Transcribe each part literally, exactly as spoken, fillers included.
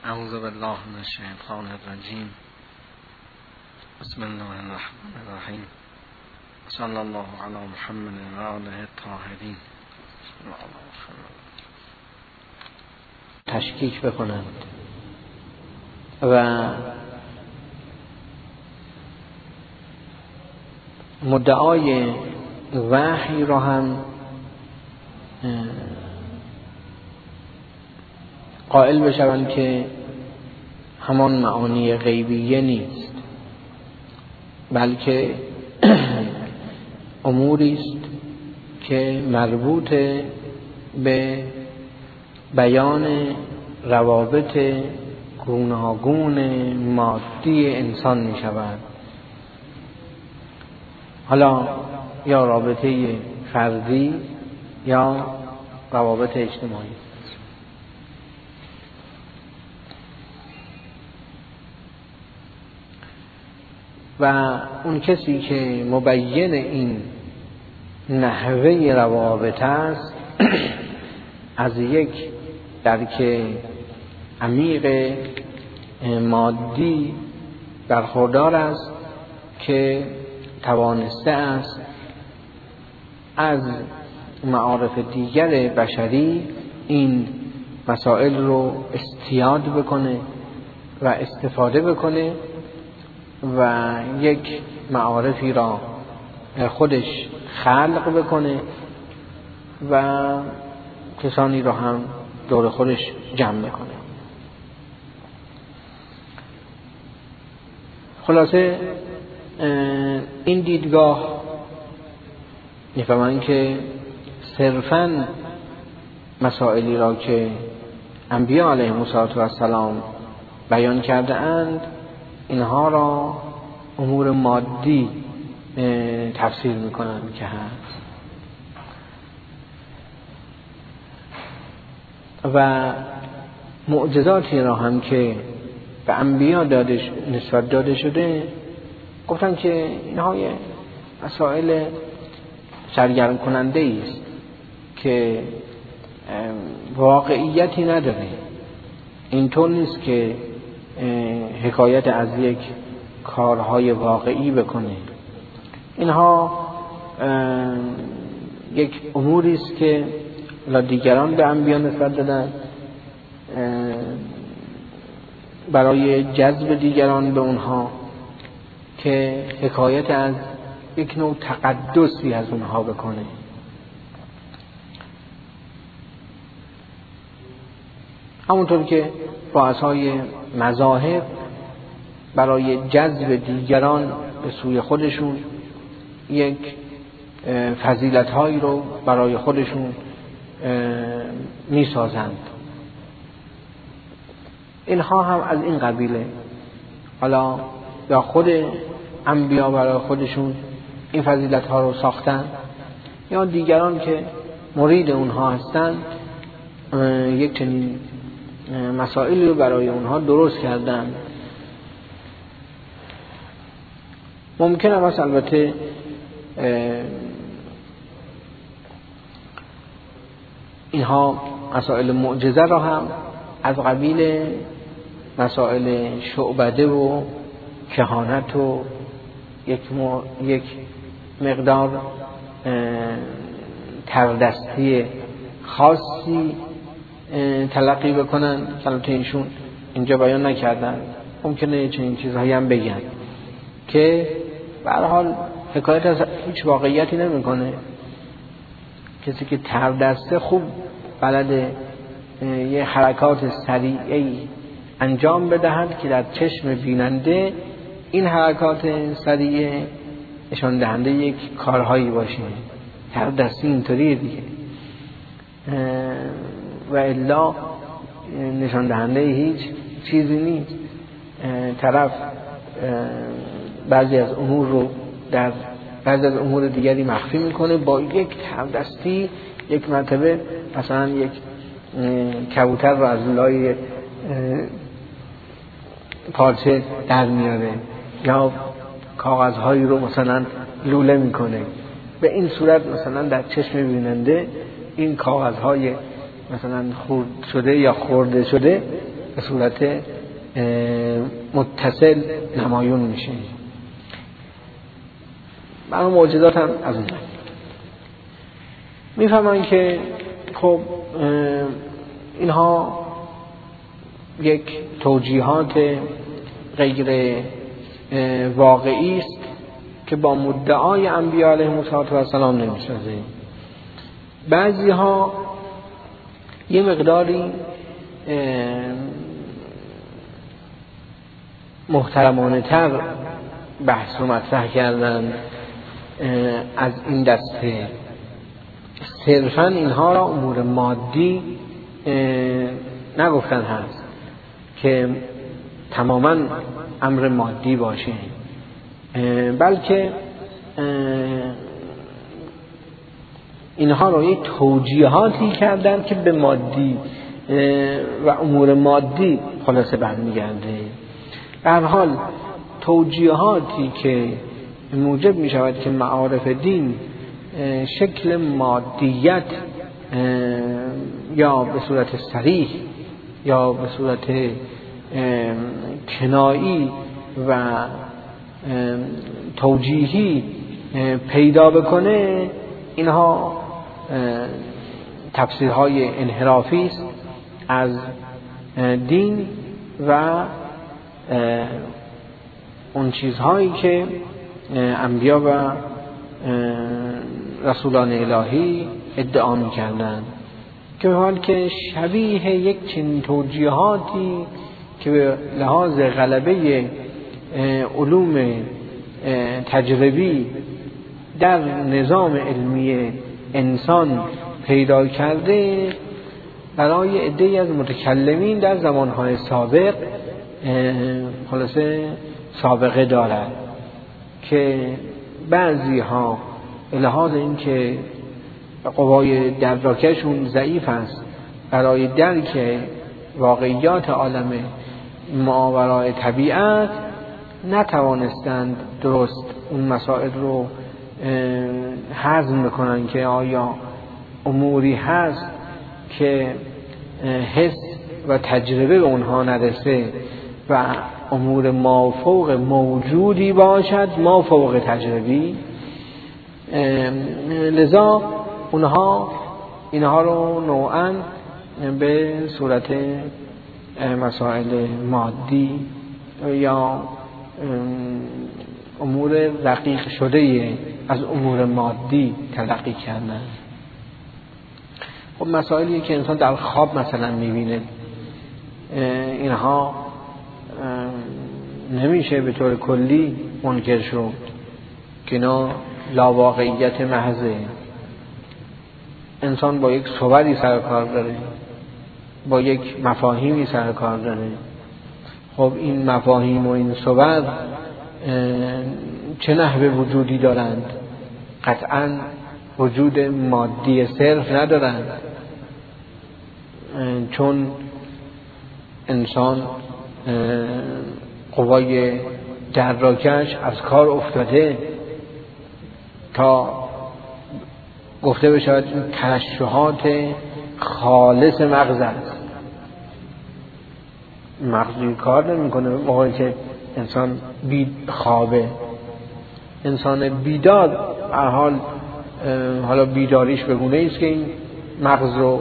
اعوذ بالله من الشیطان الرجیم. بسم الله الرحمن الرحیم. صلی الله علی محمد و آله الطاهرین. تشکیک بکنند و مدعای وحی را هم قائل بشوند که همان معانی غیبیه نیست، بلکه اموری است که مربوط به بیان روابط گوناگون مادی انسان می شود، حالا یا رابطه فردی یا روابط اجتماعی. و اون کسی که مبین این نحوه روابط است از یک درک عمیق مادی برخوردار است که توانسته است از معارف دیگر بشری این مسائل رو استیاد بکنه و استفاده بکنه و یک معارفی را خودش خلق بکنه و کسانی را هم دور خودش جمع بکنه. خلاصه این دیدگاه می‌فهمند که صرفاً مسائلی را که انبیاء علیهم السلام بیان کرده اند اینها را امور مادی تفسیر میکنند که هست و معجزاتی را هم که به انبیا داده نسبت داده شده گفتن که اینها مسائل سرگرم کننده است که واقعیتی نداره. اینطور نیست که حکایت از یک کارهای واقعی بکنه. اینها یک اموری است که دیگران به انبیا نسبت دادن برای جذب دیگران به اونها که حکایت از یک نوع تقدسی از اونها بکنه. همونطور که رؤسای مذاهب برای جذب دیگران به سوی خودشون یک فضیلت‌هایی رو برای خودشون می‌سازند، اینها هم از این قبیله. حالا یا خود انبیا برای خودشون این فضیلت‌ها رو ساختن یا دیگران که مرید اونها هستند یک چنین مسائلی رو برای اونها درست کردن. ممکنه مثلا البته اینها مسائل معجزه را هم از قبیل مسائل شعبده و کهانت و یک, یک مقدار تردستی خاصی تلقی بکنن. البته ایشون اینجا بیان نکردن، ممکنه چنین چیزهایی هم بگن که به هر حال حکایت از هیچ واقعیتی نمیکنه. کسی که تردسته خوب بلده یه حرکات سریعی انجام بدهد که در چشم بیننده این حرکات سریع نشان دهنده یک کارهایی باشه. تردستی اینطوریه دیگه و الا نشان دهنده هیچ چیزی نیست. طرف بعضی از امور رو در بعضی از امور دیگری مخفی میکنه، با یک تردستی یک مرتبه مثلا یک کبوتر رو از لای پارچه در میاره یا کاغذهایی رو مثلا لوله میکنه. به این صورت مثلا در چشم بیننده این کاغذهای مثلا خورد شده یا خورده شده به صورت متصل نمایون میشه. برای معجزات هم از اون میفهمن که خب اینها یک توجیهات غیر واقعی است که با مدعای انبیاء علیهم السلام نمیسازه. بعضی ها یه مقداری محترمانه تر بحث رو مطرح کردن از این دسته، صرفا اینها را امور مادی نگفتن هست که تماما امر مادی باشه، بلکه اینها را یک توجیهاتی کردن که به مادی و امور مادی خلاصه برمیگرده. به هر حال توجیهاتی که موجب می شود که معارف دین شکل مادیت یا به صورت صریح یا به صورت کنایی و توجیهی پیدا بکنه، اینها تفسیرهای انحرافی است از دین و اون چیزهایی که انبیا و رسولان الهی ادعا می‌کردند، که به حال که شبیه یک چنین توجیهاتی که به لحاظ غلبه علوم تجربی در نظام علمی انسان پیدا کرده، برای عده‌ای از متکلمین در زمانهای سابق خلاصه سابقه دارد که بعضی ها به لحاظ اینکه قوای درکشون ضعیف است برای درک واقعیات عالم ماورای طبیعت، نتوانستند درست اون مسائل رو هضم بکنن که آیا اموری هست که حس و تجربه به اونها نرسه و امور مافوق موجودی باشد، مافوق تجربی. لذا اونها اینها رو نوعاً به صورت مسائل مادی یا امور رقیق شده از امور مادی تلقی کردن. خب مسائلی که انسان در خواب مثلا میبینه، اینها نمیشه به طور کلی منکر شد که اینا لاواقعیت محضه. انسان با یک صوری سر کار داره، با یک مفاهیمی سر کار داره. خب این مفاهیم و این صور چه نحوه وجودی دارند؟ قطعاً وجود مادی صرف ندارند، چون انسان قوای دراکش از کار افتاده تا گفته بشود این ترشحات خالص مغز است. مغزی کار نمی کنه موقعی که انسان بید خوابه. انسان بیدار هر حال حالا بیداریش به گونه است که این مغز رو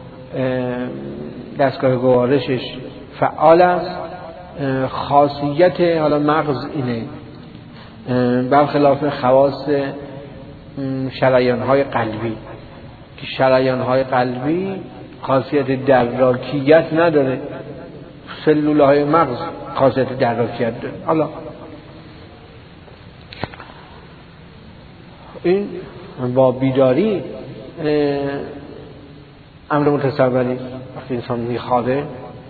دستگاه گوارشش فعال است. خاصیت حالا مغز اینه، برخلاف خواص شریان‌های قلبی که شریان‌های قلبی خاصیت دراکیت نداره، سلول‌های مغز خاصیت دراکیت داره. حالا این با بیداری امر متصوری وقتی انسان میخوابه.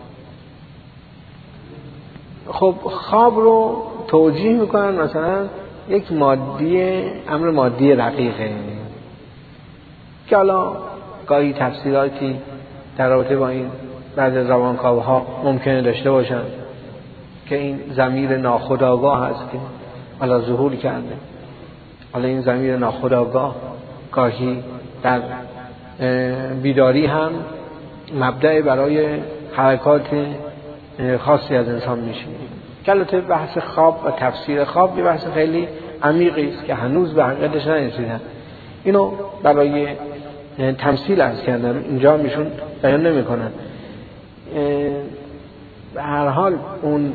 خب خواب رو توجیه میکنن مثلا یک مادی، امر مادی رقیقه که حالا گاهی تفسیراتی در رابطه با این بعضی روانکاوها ممکنه داشته باشن که این ضمیر ناخودآگاه هست که حالا ظهور کرده. حالا این ضمیر ناخودآگاه گاهی در بیداری هم مبدأ برای حرکات خاصی از انسان میشینه. که البته بحث خواب و تفسیر خواب یه بحث خیلی عمیقی است که هنوز به حقیقتش نرسیدن. اینو برای تمثیل عرض کردم، اینجا میشون بیان نمیکنن. به هر حال اون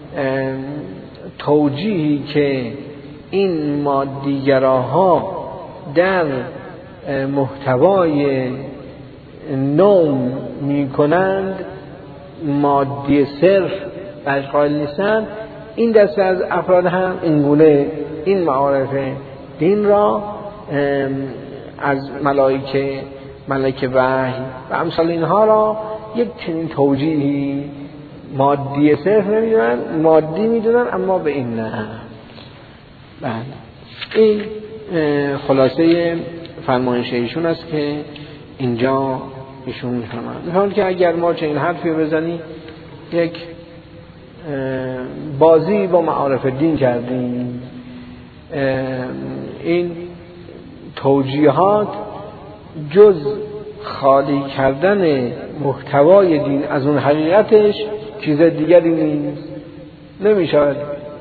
توجیهی که این مادیگراها در محتوای نوم میکنند، مادی صرف بهش قائل نیستند، این دسته از افراد هم اینگونه این معارف دین را از ملائکه ملائکه وحی و امثال اینها را یک چنین توجیهی مادی صرف نمیدونن، مادی میدونن اما به این نه. بله این خلاصه فرمایش ایشون است که اینجا ایشون میفرمایند. مثلا که اگر ما چنین حرفی بزنی، یک بازی با معارف دین کردیم، این توجیهات جز خالی کردن محتوای دین از اون حقیقتش چیز دیگری نیست. نمیشود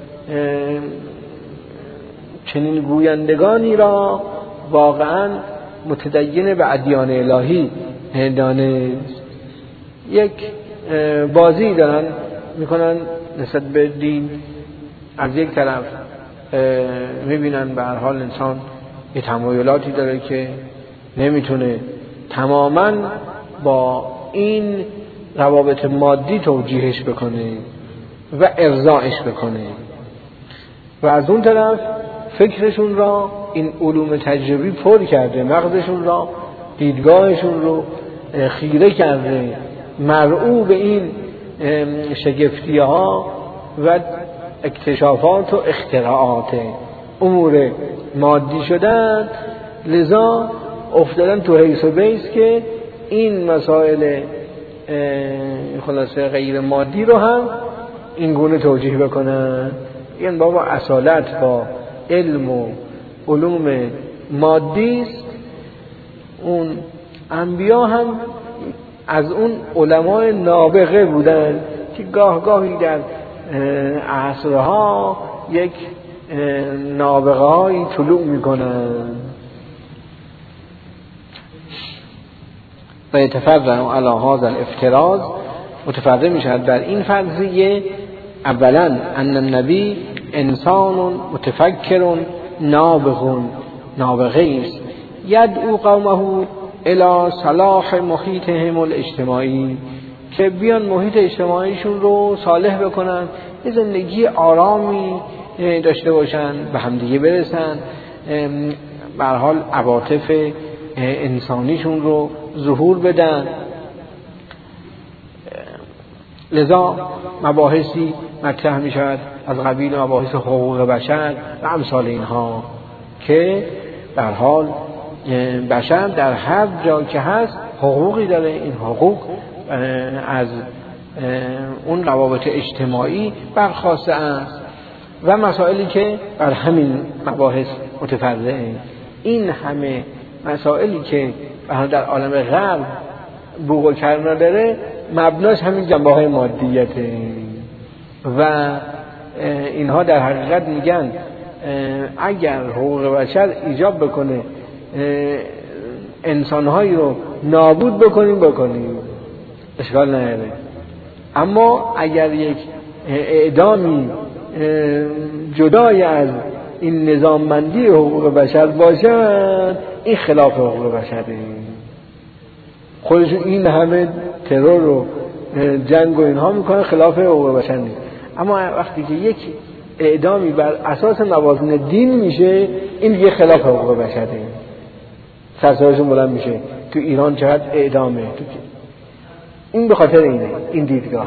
چنین گویندگانی را واقعا متدین به ادیان الهی دانست. یک بازی دارن میکنن نسبت به دین. از یک طرف میبینن به هر حال انسان یه تمایلاتی داره که نمیتونه تماما با این روابط مادی توجیهش بکنه و ارضاعش بکنه، و از اون طرف فکرشون را این علوم تجربی پر کرده، مغزشون را، دیدگاهشون رو خیره کرده، مرعوب به این شگفتی ها و اکتشافات و اختراعات امور مادی شدن، لذا افتادن تو حیث و بیس که این مسائل خلاصه غیر مادی رو هم این گونه توجیه بکنن. این بابا اصالت با علم و علوم مادی است. اون انبیا هم از اون علمای نابغه بودن که گاه گاهی در عصرها یک نابغه هایی طلوع میکنن. و یتفرع علی هذا الافتراض، متفرع میشد بر این فرضیه اولا ان النبی انسان متفکر نابغ، نابغه است، یدعو قومه الی صلاح محیطهم الاجتماعی، که بیان محیط اجتماعیشون رو صالح بکنن، یه زندگی آرامی داشته باشن، به همدیگه برسن، به هر حال عواطف انسانیشون رو ظهور بدن. لذا مباحثی مطرح می شود از قبیل مباحث حقوق بشر و امثال اینها که به هر حال بشر در هر جا که هست حقوقی داره. این حقوق از اون روابط اجتماعی برخواسته است و مسائلی که بر همین مباحث متفرعه. این همه مسائلی که در عالم غرب بوق و کرنا داره مبناش همین جنبه های مادیته و اینها در حقیقت میگن اگر حقوق بشر ایجاب بکنه انسانهایی رو نابود بکنیم بکنیم اشکال نداره، اما اگر یک اعدامی جدای از این نظاممندی حقوق بشر باشد این خلاف حقوق بشره. خودشون این همه ترور و جنگ و اینها میکنن، خلاف حقوق بشر نیست. اما وقتی که یک اعدامی بر اساس موازین دین میشه این دیگه خلاف حقوق بشره. سرسایشون بلند میشه تو ایران چقدر اعدامه، این به خاطر اینه، این دیدگاهه.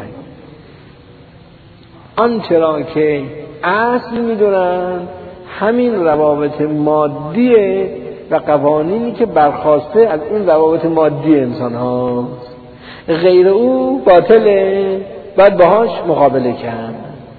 آنچه را که اصل میدونن همین روابط مادیه و قوانینی که برخواسته از این روابط مادی انسان هاست، غیر او باطله، باید باهاش مقابله کرد.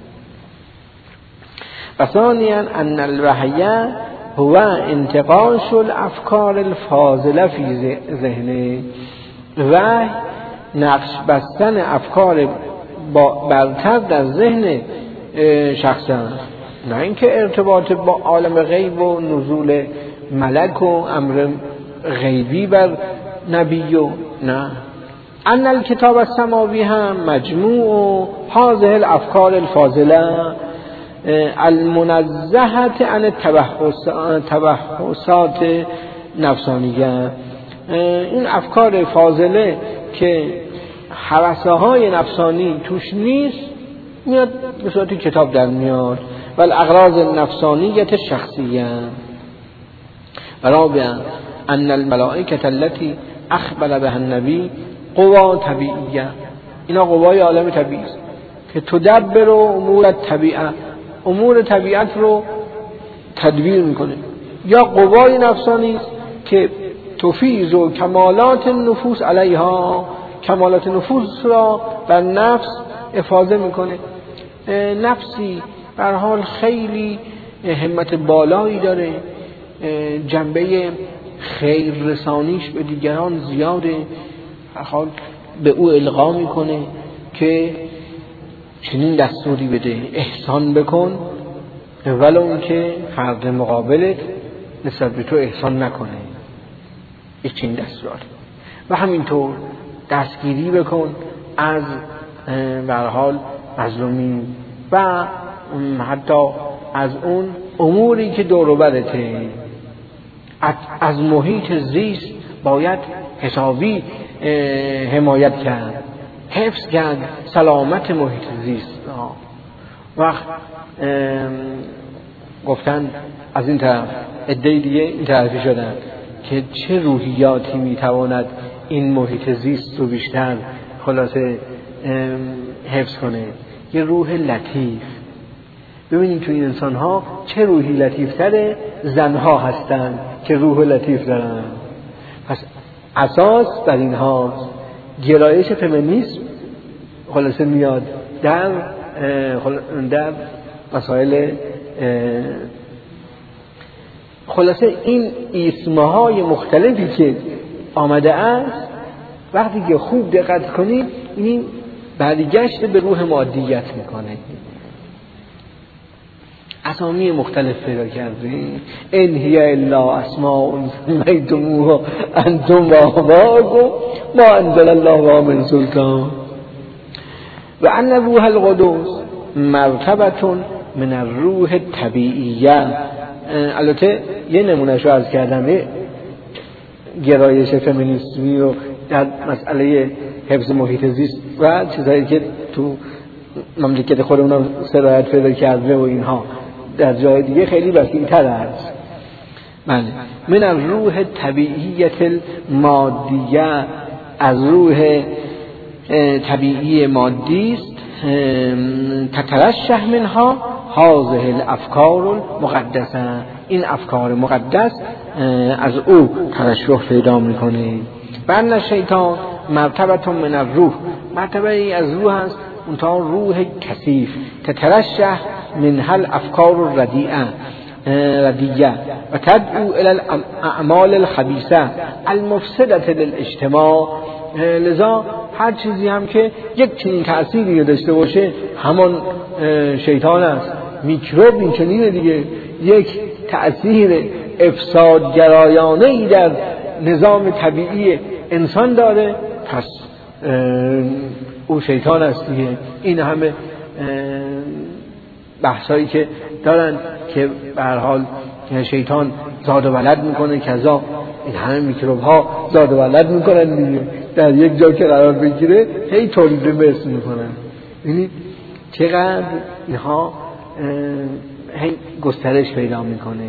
و ثانیاً ان الوحی هو انتقاش الافکار الفاضله فی ذهنه، وحی نقش بستن افکار با برتر در ذهن شخص هست، نه اینکه ارتباط با عالم غیب و نزول ملک و امر غیبی بر نبی و نه. ان الکتاب السماوی هم مجموع هذه الافکار الفاضله المنزهه عن التوحشات نفسانیه. این افکار فاضله که هوسه های نفسانی توش نیست میاد به صورت کتاب در میاد. و الاغراض النفسانیت شخصیه. رابعا ان الملائکه التي اخبر بها النبی قوا طبیعیه. اینا قوای عالم طبیعی است که تدبر امور طبیعه، امور طبیعت رو تدبیر میکنه. یا قوای نفسانی است که تفیض و کمالات نفوس علیها، کمالات نفوس را بر نفس افاضه میکنه. نفسی به هر حال خیلی همت بالایی داره، جنبه خیر رسانیش به دیگران زیاده، هر حال به او القا میکنه که چنین دستوری بده، احسان بکن ولو اون که فرد مقابلت نسبت به تو احسان نکنه، یک چنین دستور. و همینطور دستگیری بکن از به هر حال مظلومین و حتی از اون اموری که دور و برته. از محیط زیست باید حسابی حمایت کرد، حفظ کرد سلامت محیط زیست. وقت گفتن از این طرف عده دیگه این طرفی شدن که چه روحیاتی میتواند این محیط زیست رو بیشتر خلاصه حفظ کنه. یه روح لطیف. ببینید توی این انسان ها چه روحی لطیفتره، زنها هستن که روح لطیف دارن. پس اساس در این ها گرایش فمینیسم خلاصه میاد در در مسائل خلاصه این اسمهای مختلفی که آمده است. وقتی که خوب دقت کنید این برگشت به روح مادیت میکنه. اسامی مختلف پیدا کردیم. ان هی الا اسماء سمیتموها انتم و آباؤکم ما انزل الله بها من سلطان و ان روح القدس مرتبه من الروح الطبیعیه. البته یه نمونهشو عرض کردم، گرایش فمینیسمی و در مسئله حفظ محیط زیست و چیزایی که تو مملکت خودمون سرایت پیدا کرده و اینها در جای دیگه خیلی وسیع‌تر است. بله، من الروح طبیعیت المادیه، از روح طبیعی مادی است. تترشح منها هذه الافکار المقدسه، این افکار مقدس از او ترشح پیدا میکنه. بر شیطان مرتبه من الروح، مرتبه ای از روح است، اونتا روح کثیف. تترشح من هل افکار الردیعه ردیعه و تدعو الى الاعمال الخبیثه المفسده للاجتماع. لذا هر چیزی هم که یک چنین تأثیری داشته باشه همان شیطان است. میکروب این چنینه دیگه، یک تأثیر افسادگرایانه ای در نظام طبیعی انسان داره، پس او شیطان است دیگه. این همه بحثایی که دارن که به هر حال شیطان زاد و ولد میکنه، کذا این همه میکروب ها زاد و ولد میکنن دیگه، در یک جا که قرار بگیره هی تولید مثل میکنن. یعنی چقدر اینها هی گسترش پیدا میکنه.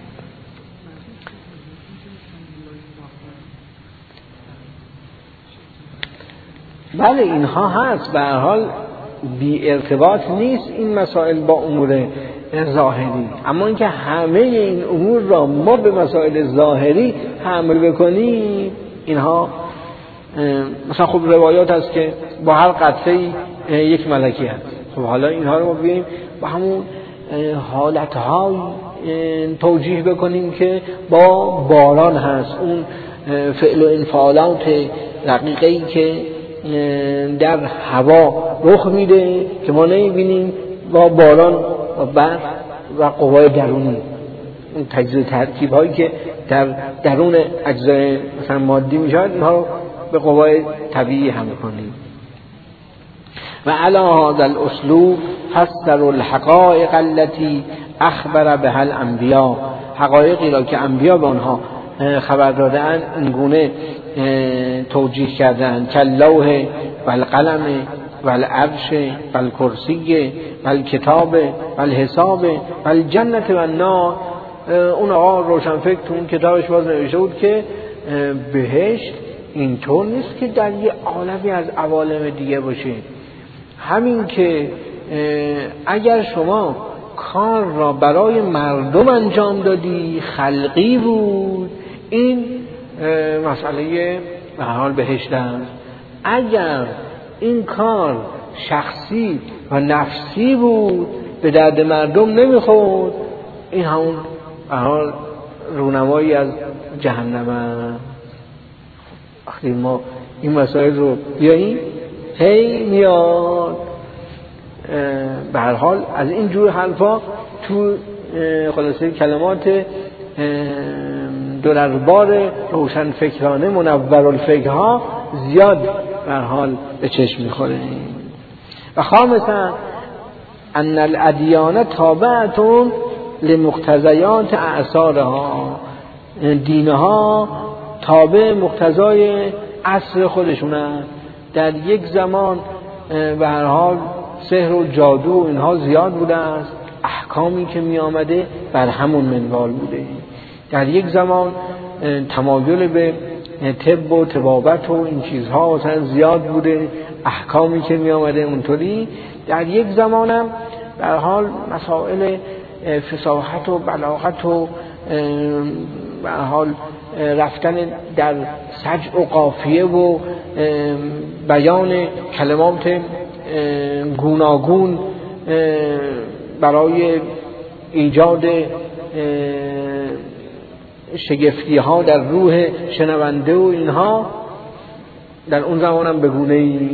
بله اینها هست، به هر حال بی ارتباط نیست این مسائل با امور ظاهری، اما اینکه همه این امور را ما به مسائل ظاهری حمل بکنیم، اینها مثلا خب روایات هست که با هر قطره یک ملکی هست. خب حالا اینها رو ما بگیم با همون حالتهای توجیه بکنیم که با باران هست، اون فعل و انفعالات رقیقه‌ای که در هوا رخ میده که ما نمیبینیم، با باران و برق و قوای درونی، اون تجزیه ترکیب هایی که در درون اجزای مثلا مادی میشود، اینها رو به قوای طبیعی هم کنیم. و علی هذا الاسلوب فسر الحقائق التي اخبر بها الانبیاء، حقایقی را که انبیا به آنها خبر دادند این گونه توجیه کردند که اللوح و القلم و العرش و الکرسی و الکتاب و الحساب و الجنت و النار. اون آقا روشنفکر تو اون کتابش باز نوشته بود که بهشت اینطور نیست که در یه عالمی از عوالم دیگه باشه، همین که اگر شما کار را برای مردم انجام دادی خلقی بود، این مسئله به حال بهشت است. اگر این کار شخصی و نفسی بود به درد مردم نمیخورد، این همون به حال رونمایی از جهنم است. وقتی ما این مسائل رو بیاییم هی میاد به هر حال از این جور حرفا تو خلاصه کلمات درربار روشن فکرانه منورالفکرها زیاد به هر حال به چشم میخوره. و خامسا ان الادیان تابعتون لمقتضیات اعصارها، دینها تابع مقتضای عصر خودشونن. در یک زمان به هر حال سحر و جادو اینها زیاد بوده است، احکامی که می آمده بر همون منوال بوده. در یک زمان تمایل به طب و طبابت و این چیزها مثلا زیاد بوده، احکامی که می آمده اونطوری. در یک زمانم به هر حال مسائل فصاحت و بلاغت و به هر حال رفتن در سجع و قافیه و بیان کلمات گوناگون برای ایجاد شگفتی ها در روح شنونده و اینها در اون زمان هم بگونه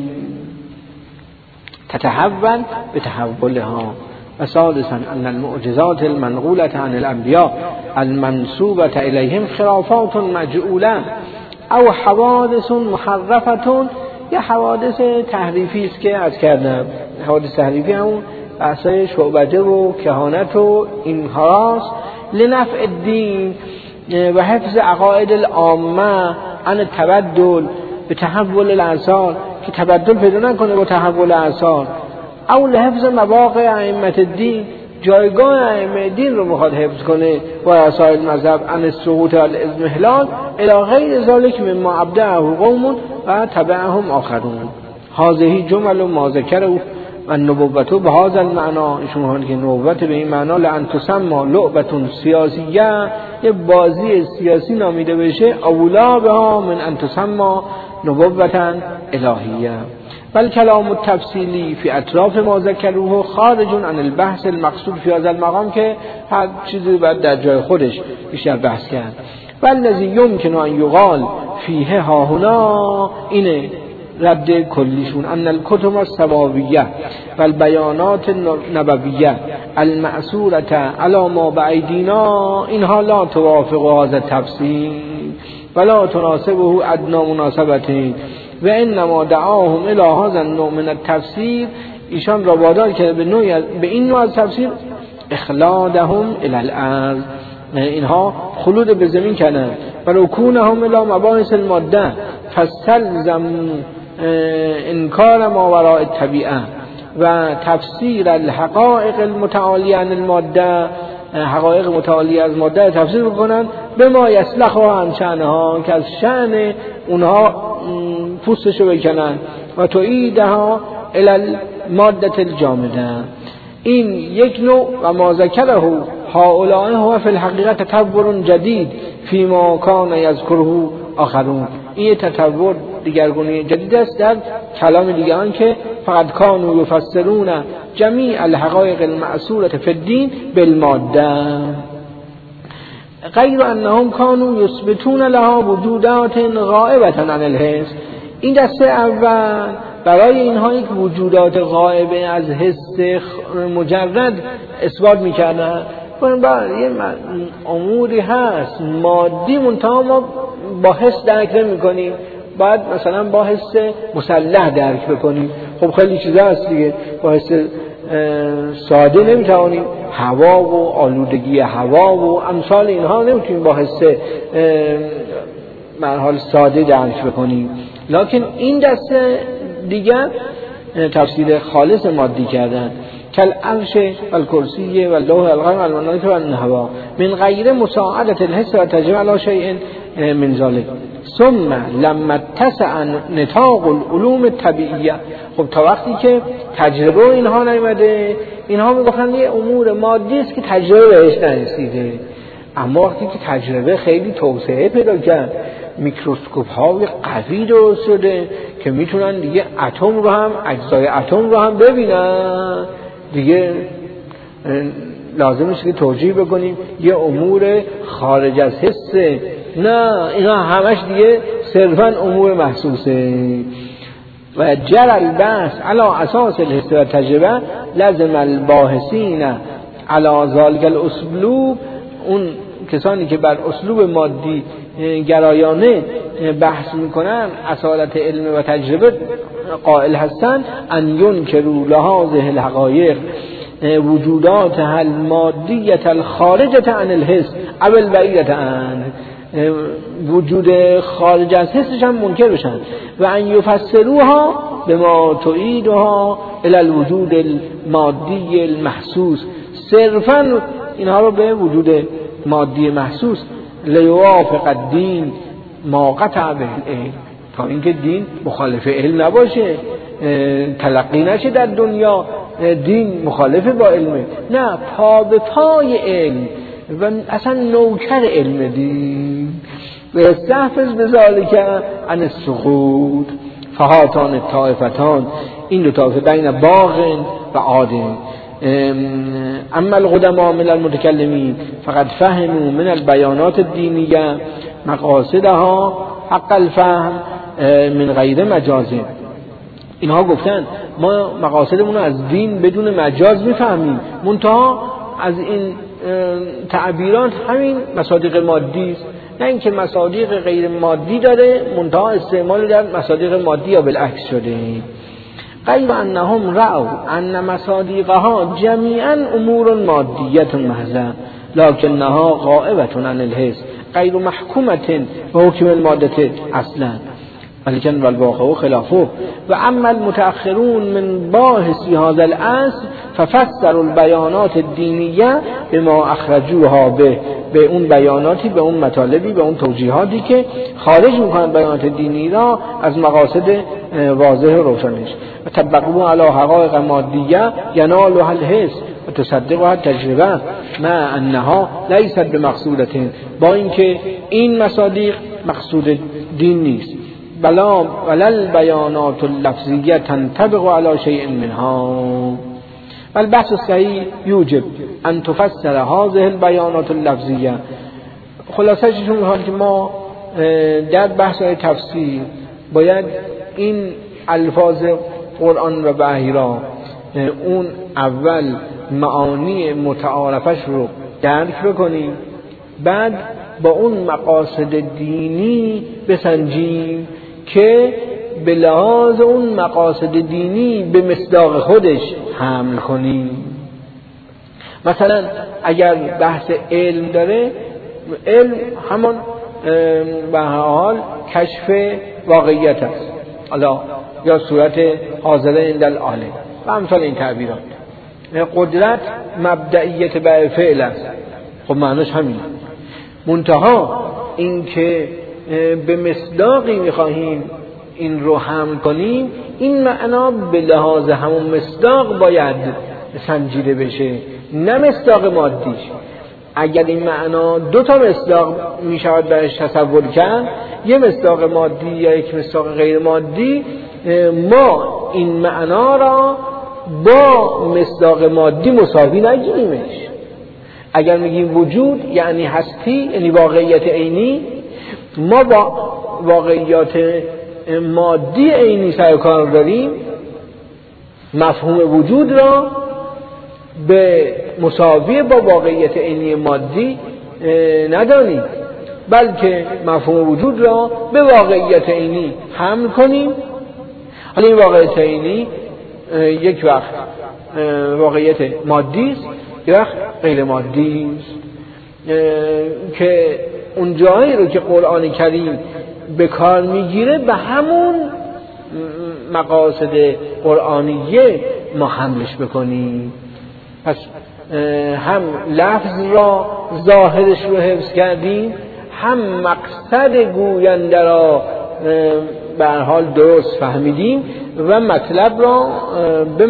تتحول به تحولها. و سادسا ان المعجزات المنقولة عن الانبیاء المنسوبة الیهم خرافات مجعوله او حوادث محرفة، یا حوادث تحریفی است که از کردم. حوادث تحریفی همون بحثای شعبده و کهانت و اینهاست. لنفع الدین و حفظ عقاید العامه عن التبدل به تحول الاعصار، که تبدل پیدا نکنه با تحول اعصار. او لحفظ مواقع ائمه الدین، جایگاه ائمه دین رو میخواد حفظ کنه و رسائل مذهب عن السقوط والاضمحلال الی غیر ذلک مما ابدعه قوم و تبعهم آخرون. هذه جمل و ما ذکره و نبوته به هذا المعنا، ایشون که نبوت به این معنا لان تسمى لعبه سیاسیه، یه بازی سیاسی نامیده بشه، اولا بها من ان تسمى نبوة الهیه. بل کلام التفصیلی فی اطراف ما ذکروه خارج عن البحث المقصود فی هذا المقام، که هر چیزی باید در جای خودش بیشتر بحث کرد. والذی یمکن ان یقال فیه ها هنا، اینه رد کلیشون، ان الکتب السماویه و البیانات النبویه المأثورة علی ما بایدینا اینها لا توافق هذا التفصیل ولا تناسبه ادنی مناسبة و انما دعاهم الی هذا النوع من التفسیر، ایشان را وادار کرده به نوع به این نوع از تفسیر اخلادهم الی الارض، اینها خلود به زمین کردن. و رکونهم الی مباحث الماده فاستلزم انکار ما وراء الطبیعه و تفسیر الحقائق المتعالیه عن الماده، حقایق متعالیه از ماده تفسیر بکنن به ما یصلحها عن شأنها، که از شأن اونها پوستشو بکنن و تعیدها الی الماده الجامده. این یک نوع و ما ذکره هؤلاء هو فی الحقیقت تطور جدید فیما کان یذکره آخرون، این تطور دیگرگونی جدید است در کلام دیگران که فقط کانوا یفسرون جمیع الحقایق المأثورة فی الدین بالماده غیر انهم کانوا یثبتون لها وجودات غائبة عن الحس. این دسته اول برای اینها یک وجودات غائبه از حس مجرد اثبات میکردن. بنابراین یه اموری هست مادی منتها ما با حس درک نمی کنیم، باید مثلا با حس مسلح درک بکنیم. خب خیلی چیزا هست دیگه با حس ساده نمیتوانیم، هوا و آلودگی هوا و امثال اینها نمیتونیم با حس مرحال ساده درک بکنیم. لکن این دسته دیگر تفسیر خالص مادی کردن، کل عرش و الکرسی و اللوح القلم و الملائکه و الهوا من غیر مساعدت الحس و تجربه علی شیء من ذلك ثم لما اتسع نطاق العلوم الطبیعیه. خب تا وقتی که تجربه اینها نیامده، اینها میگفتن یه امور مادی است که تجربه بهش نرسیده. اما وقتی که تجربه خیلی توسعه پیدا کرد، میکروسکوپ های قوی درست شده که میتونن دیگه اتم رو هم اجزای اتم رو هم ببینن، دیگه لازم است که توجیه بکنیم یه امور خارج از حس نه، اینا همش دیگه صرفا امور محسوسه. و جر البحث علی اساس الحس و تجربه لازم الباحثین علی ذلک الاسلوب، اون کسانی که بر اسلوب مادی گرایانه بحث میکنن اصالت علم و تجربه قائل هستن، ان ینکروا لهذه الحقایق وجودات المادیه الخارجه عن الحس او البعیده عن، وجود خارج از حسش هم منکر بشن. و ان یفسروها بما تعیدها الی الوجود المادی المحسوس، صرفا اینها رو به وجود مادی محسوس لیوافق الدین ما قطع به العلم، تا اینکه دین مخالف علم نباشه، تلقی نشه در دنیا دین مخالف با علمه، نه پا به پای علم و اصلا نوکر علم دین. و استحفظ بذالک عن السقوط فهاتان الطائفتان، این دو طایفه بین باغ و عاد. اما القدماء من المتکلمین فقد فهموا من البیانات الدینیه مقاصدها حق الفهم من غیر مجاز. اینها گفتن ما مقاصدمون از دین بدون مجاز میفهمیم، منتها از این تعبیرات همین مصادیق مادی است، نه اینکه مصادیق غیر مادی داره منتها استعمال در مصادیق مادی یا بالعکس شده. غیر انهم رأوا ان مصادیقها جمیعا امور مادیه محضه لکنها غائبه عن الحس غیر محکومه به حکم الماده اصلا، ولیکن والواقع خلافه. و اما المتأخرون من باحثی هذا الاصل ففسروا البیانات الدینیه بما اخرجوها به، به اون بیاناتی، به اون مطالبی، به اون توجیهاتی که خارج میکنن بیانات دینی را از مقاصد واضح و روشنش. و طبقوا علی حقایق مادیه ینالها الحس و تصدقها تجربه مع انها لیست بمقصودة، با اینکه این مصادیق مقصود دین نیست. بلا ولل بیانات اللفظیه تنطبق علی شیء منها. والبحث الصحیح یوجب ان تفسر هذه البیانات اللفظیه. خلاصه چون میخوام که ما در بحث های تفسیر باید این الفاظ قرآن و وحی را اون اول معانی متعارفش رو درک بکنیم، بعد با اون مقاصد دینی بسنجیم که به لحاظ اون مقاصد دینی به مصداق خودش حمل کنیم. مثلا اگر بحث علم داره، علم همان به هر حال کشف واقعیت است، حالا یا صورت حاضره عند العالم و امثال این تعبیرات. قدرت مبدئیت به فعل است، خب معناش همینه، منتها این که به مصداقی میخواهیم این رو حمل کنیم، این معنا به لحاظ همون مصداق باید سنجیده بشه، نه مصداق مادیش. اگر این معنا دو تا مصداق میشود برش تصور کرد، یه مصداق مادی یا یک مصداق غیر مادی، ما این معنا را با مصداق مادی مساوی نگیریمش. اگر میگیم وجود یعنی هستی، یعنی واقعیت عینی، ما با واقعیات مادی عینی سر کار داریم مفهوم وجود را به مساوی با واقعیت عینی مادی ندانیم، بلکه مفهوم وجود را به واقعیت عینی حمل کنیم. حالا این واقعیت عینی یک وقت واقعیت مادی است، یک وقت غیر مادی است، که اون جایی رو که قرآن کریم به کار میگیره به همون مقاصد قرآنیه ما حملش بکنیم. پس هم لفظ را ظاهرش رو حفظ کردیم، هم مقصد گوینده را به هر حال درست فهمیدیم و مطلب را به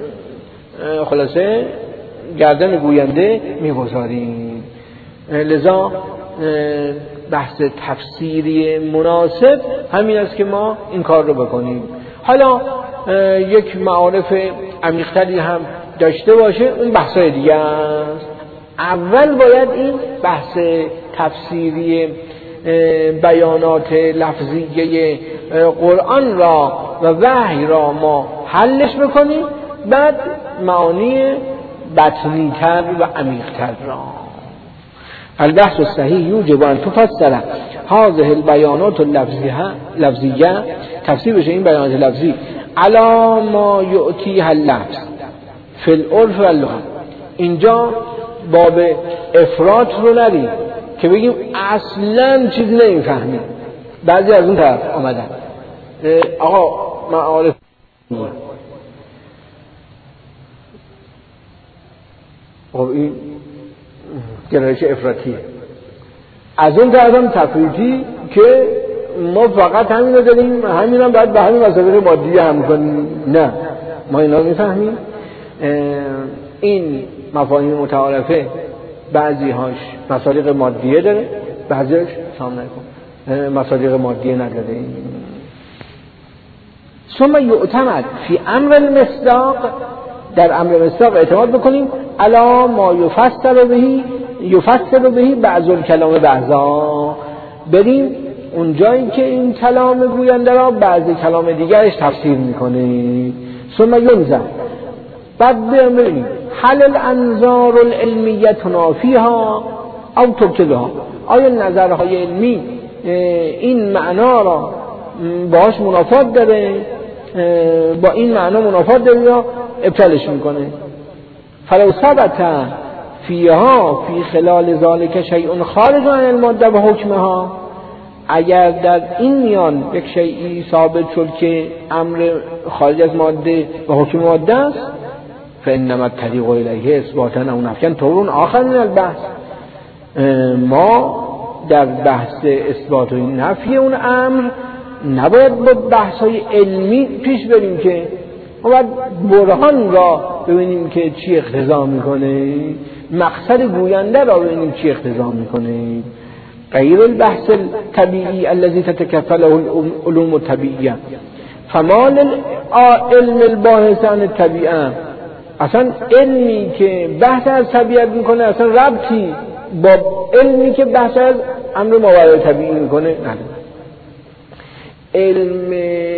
خلاصه گردن گوینده میگذاریم. لذا بحث تفسیری مناسب همین است که ما این کار رو بکنیم. حالا یک معارف عمیق‌تری هم داشته باشه، اون بحثای دیگه است. اول باید این بحث تفسیری بیانات لفظیه قرآن را و وحی را ما حلش بکنیم، بعد معانی بطنی‌تر و عمیق‌تر را. البحث الصحیح یوجب ان تفسر هذه البیانات اللفظیه، تفسیر بشه این بیانات لفظی علی ما یعطیها اللفظ فی العرف و اللغه. اینجا باب افراط رو ندیم که بگیم اصلا چیزی نمیفهمیم. بعضی از اون طرف آمدن آقا معارف خب این گرایش افراطیه، از اون طرف هم تفریطی که ما فقط همین رو داریم، همین هم باید به همین مسابقه مادی هم کنیم. نه، ما اینا میفهمیم. این مفاهیم متعارفه بعضی هاش مصادیق مادیه داره، بعضی هاش سام نکن مصادیق مادیه نداره. ثم یعتمد فی امر المصداق، در امر مصداق اعتماد بکنیم الا ما یفسر بهی یفسر بهی بعض الکلام بعضا، بریم اون جایی که این کلام گوینده را بعضی کلام دیگرش تفسیر میکنه. ثم ینظر، بعد بریم هل الانظار العلمیه تنافیها او تبطلها، آیا نظرهای علمی این معنا را باهاش منافات داره، با این معنا منافات داره یا ابطالش میکنه. فلو ثبت فیها فی خلال ذلک شیء خارج عن الماده و حکمها، اگر در این میان یک شیئی ثابت شد که امر خارج از ماده و حکم ماده است، فانما الطریق الیه اثباتا او نفیا طور آخر من البحث، ما در بحث اثبات و نفی اون امر نباید با بحث‌های علمی پیش بریم که ما باید برهان را ببینیم که چی اقتضا میکنه، مقصد گوینده را ببینیم چی اقتضا میکنه. غیر البحث الطبیعی الذي تتكفله العلوم الطبیعیه، فمال علم الباحث عن الطبیعه، اصلا علمی که بحث از طبیعت میکنه اصلا ربطی با علمی که بحث از امر ماورای طبیعی میکنه نداره. علم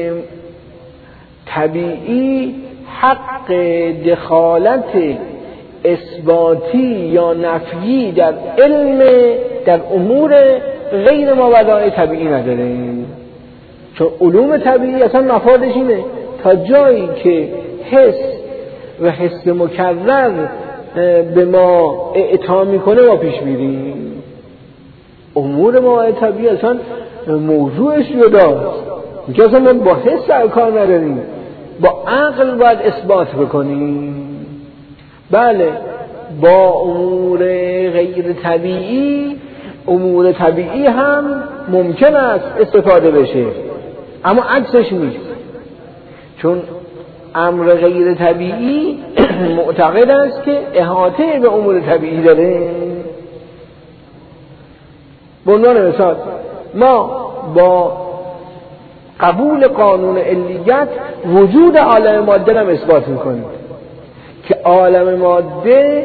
طبیعی حق دخالت اثباتی یا نفیی در علم در امور غیر ماورای طبیعی نداره، چون علوم طبیعی اصلا مفادش اینه تا جایی که حس و حس مکرر به ما اعطا میکنه ما پیش میریم. امور ماورای طبیعی اصلا موضوعش جداست، که اصلا ما با حس سر کار نداریم، با عقل باید اثبات بکنیم. بله با امور غیر طبیعی، امور طبیعی هم ممکن است استفاده بشه، اما عکسش نیست، چون امر غیر طبیعی معتقد است که احاطه به امور طبیعی داره. به عنوان مثال ما با قبول قانون علیت وجود عالم ماده را اثبات میکنیم که عالم ماده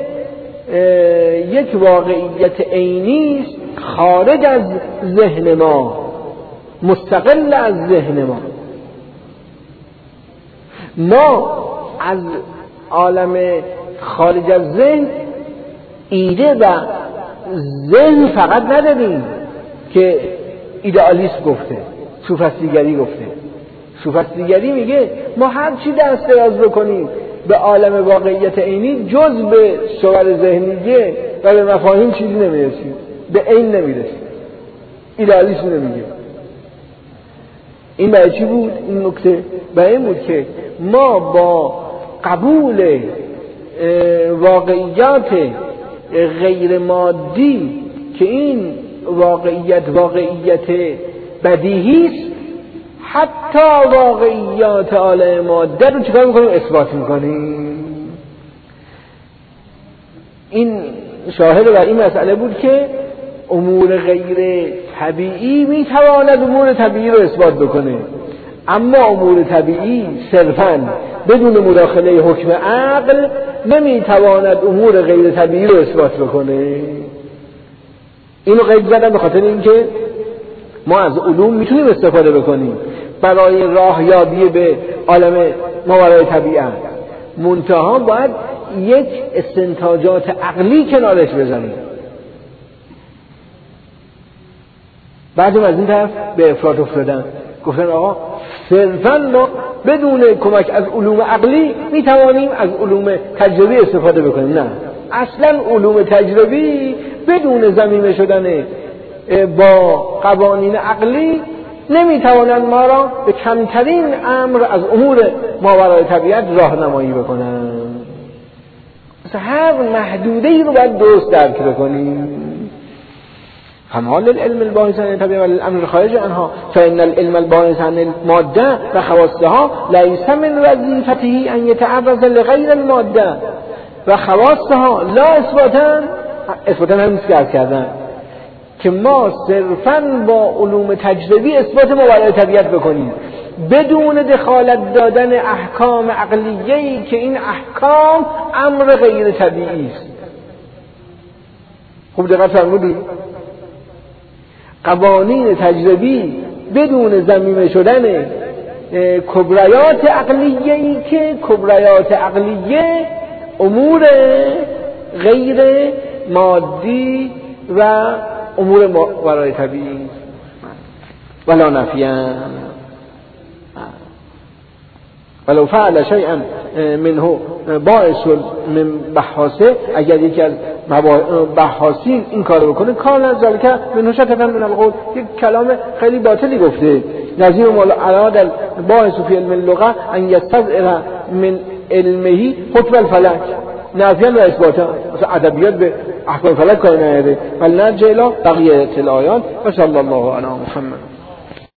یک واقعیت عینی است خارج از ذهن ما، مستقل از ذهن ما. ما از عالم خارج از ذهن ایده و ذهن فقط نداریم که ایدئالیست گفته، سوفسطیگری گفته. سوفسطیگری میگه ما هر چی دست دراز بکنیم به عالم واقعیت عینی جز به صور ذهنیه و به مفاهیم چیزی نمیرسیم، به عین نمیرسیم. ایدئالیست نمیگه. این برای چی بود؟ این نکته برای این بود که ما با قبول واقعیات غیر مادی که این واقعیت واقعیت بدیهی است، حتی واقعیات عالم ماده رو چیکار میکنیم؟ اثبات میکنیم. این شاهد بر این مسئله بود که امور غیر طبیعی میتواند امور طبیعی رو اثبات بکنه، اما امور طبیعی صرفاً بدون مداخله حکم عقل نمیتواند امور غیر طبیعی رو اثبات بکنه. اینو قید زدم به خاطر اینکه ما از علوم میتونیم استفاده بکنیم برای راهیابی به عالم ماورای طبیعت، منتها باید یک استنتاجات عقلی کنارش بزنیم. بعضی از این طرف به افراط افتادن، گفتن آقا صرفاً ما بدون کمک از علوم عقلی میتوانیم از علوم تجربی استفاده بکنیم. نه، اصلا علوم تجربی بدون ضمیمه شدن با قوانین عقلی نمیتوانند ما را به کمترین امر از امور ماورای طبیعت راهنمایی بکنند. مثلا هر محدوده‌ای رو باید درست درک بکنیم. همال العلم الباحث عن الطبیعه و الامر خارج عنها فان العلم الباحث عن الماده و خواصها لیس من وظیفته ان يتعرض لغیر الماده و خواصها لا اثباتا. اثباتا هم نیست کردن که ما صرفاً با علوم تجربی اثبات ماورای طبیعت بکنیم بدون دخالت دادن احکام عقلیه‌ای که این احکام امر غیر طبیعی است. خوب دقت فرمودید؟ قوانین تجربی بدون ضمیمه شدن کبریات عقلیه‌ای که کبریات عقلیه امور غیر مادی و امور ماورای طبیعی ولا نفیان ولو فعل شیئا منه باعث من بحاثه. اگر یکی از بحاثین این کارو بکنه کار نزال که منه شتفا من القول، یک کلام خیلی باطلی گفته. نظیر مولا اراد باعث فی علم اللغه ان یستظهر من علمه حکم الفلک نافیان و اثباتا. مثلا ادبیات به احکام فلک کاری نداره. ولی نرجع الی بقیه الآیات و صلی الله علی محمد.